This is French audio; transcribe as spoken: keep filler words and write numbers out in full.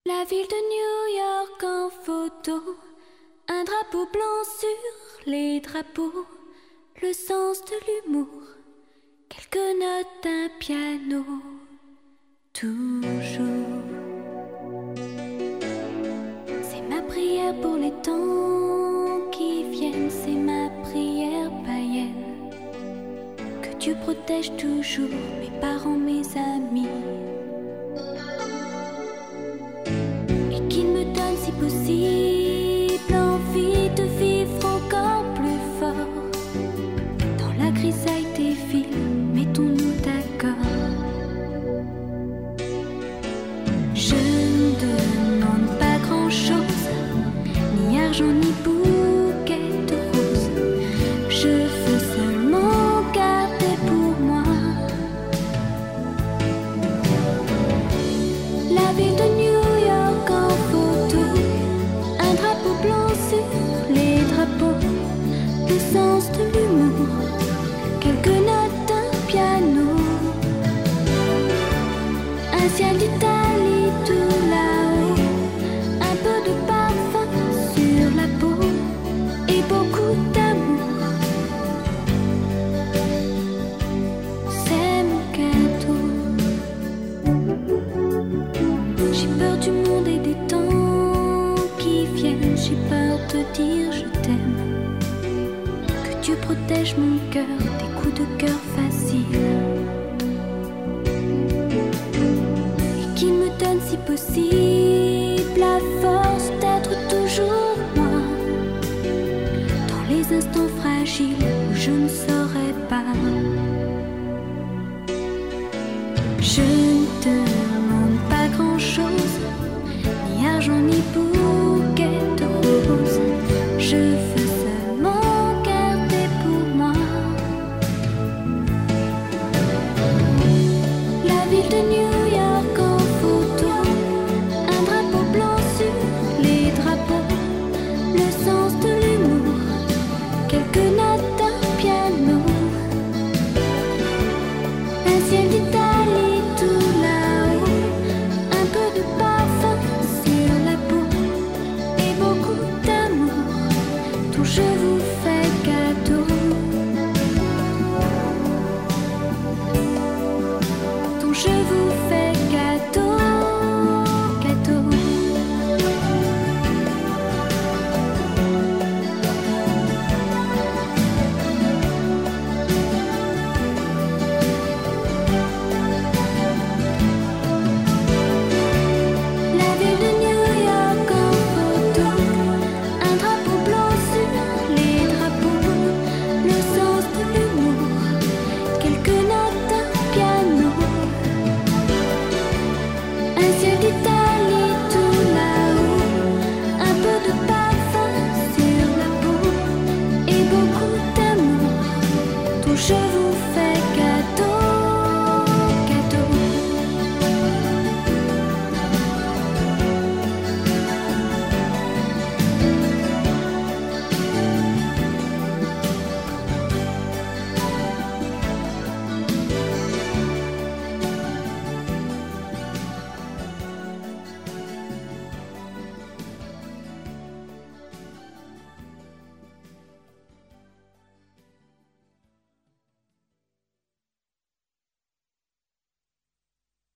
La ville de New York en photo, un drapeau blanc sur les drapeaux, le sens de l'humour, quelques notes d'un piano, toujours. C'est ma prière pour les temps qui viennent, c'est ma prière païenne. Que Dieu protège toujours mes parents, mes amis. Qu'il me donne si possible envie de vivre encore plus fort. Dans la grisaille des villes, mettons-nous d'accord. Je ne demande pas grand-chose, ni argent ni bouquet de roses. Je veux seulement garder pour moi la ville de New blanc sur les drapeaux, le sens de l'humour, quelques notes d'un piano, un ciel d'Italie tout là-haut, un peu de parfum sur la peau et beaucoup d'amour. C'est mon cadeau. J'ai peur du monde et des temps qui viennent, j'ai peur de dire je t'aime. Que Dieu protège mon cœur des coups de cœur faciles. Et qu'il me donne si possible la force d'être toujours